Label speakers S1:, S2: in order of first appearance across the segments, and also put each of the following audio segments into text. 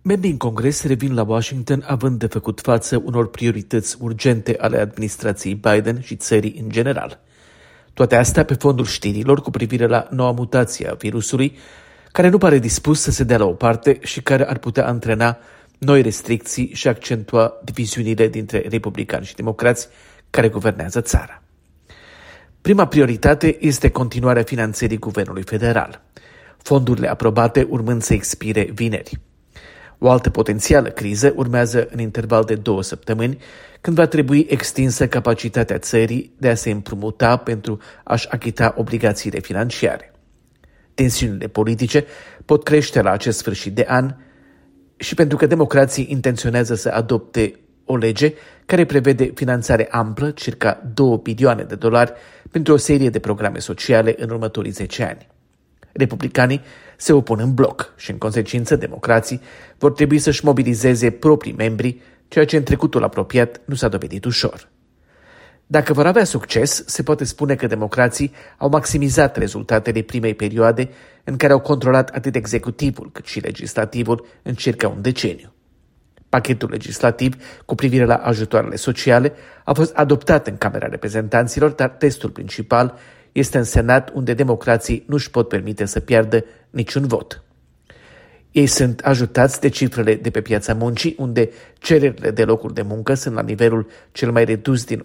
S1: Membrii în Congres revin la Washington având de făcut față unor priorități urgente ale administrației Biden și țării în general. Toate astea pe fondul știrilor cu privire la noua mutație a virusului, care nu pare dispus să se dea la o parte și care ar putea antrena noi restricții și accentua diviziunile dintre republicani și democrați care guvernează țara. Prima prioritate este continuarea finanțării guvernului federal, fondurile aprobate urmând să expire vineri. O altă potențială criză urmează în interval de 2 săptămâni, când va trebui extinsă capacitatea țării de a se împrumuta pentru a-și achita obligațiile financiare. Tensiunile politice pot crește la acest sfârșit de an și pentru că democrații intenționează să adopte o lege care prevede finanțare amplă, circa $2 bilioane, pentru o serie de programe sociale în următorii 10 ani. Republicanii se opun în bloc și, în consecință, democrații vor trebui să-și mobilizeze proprii membri, ceea ce în trecutul apropiat nu s-a dovedit ușor. Dacă vor avea succes, se poate spune că democrații au maximizat rezultatele primei perioade în care au controlat atât executivul cât și legislativul în circa un deceniu. Pachetul legislativ cu privire la ajutoarele sociale a fost adoptat în Camera Reprezentanților, dar testul principal este în Senat, unde democrații nu își pot permite să piardă niciun vot. Ei sunt ajutați de cifrele de pe piața muncii, unde cererile de locuri de muncă sunt la nivelul cel mai redus din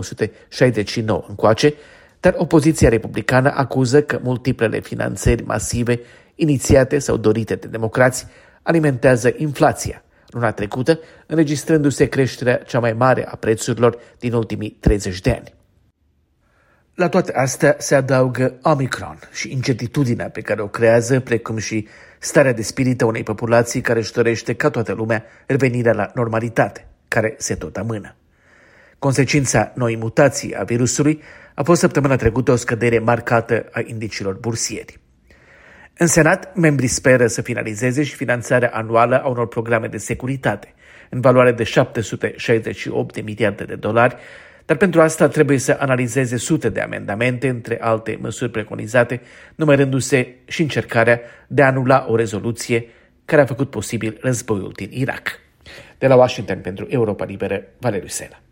S1: 1969 încoace, dar opoziția republicană acuză că multiplele finanțări masive inițiate sau dorite de democrați alimentează inflația, luna trecută înregistrându-se creșterea cea mai mare a prețurilor din ultimii 30 de ani. La toate astea se adaugă Omicron și incertitudinea pe care o creează, precum și starea de spirit a unei populații care își dorește ca toată lumea revenirea la normalitate, care se tot amână. Consecința noii mutații a virusului a fost săptămâna trecută o scădere marcată a indicilor bursieri. În Senat, membrii speră să finalizeze și finanțarea anuală a unor programe de securitate, în valoare de $768 de miliarde, dar pentru asta trebuie să analizeze sute de amendamente, între alte măsuri preconizate, numărându-se și încercarea de a anula o rezoluție care a făcut posibil războiul din Irak. De la Washington pentru Europa Liberă, Valeriu Sela.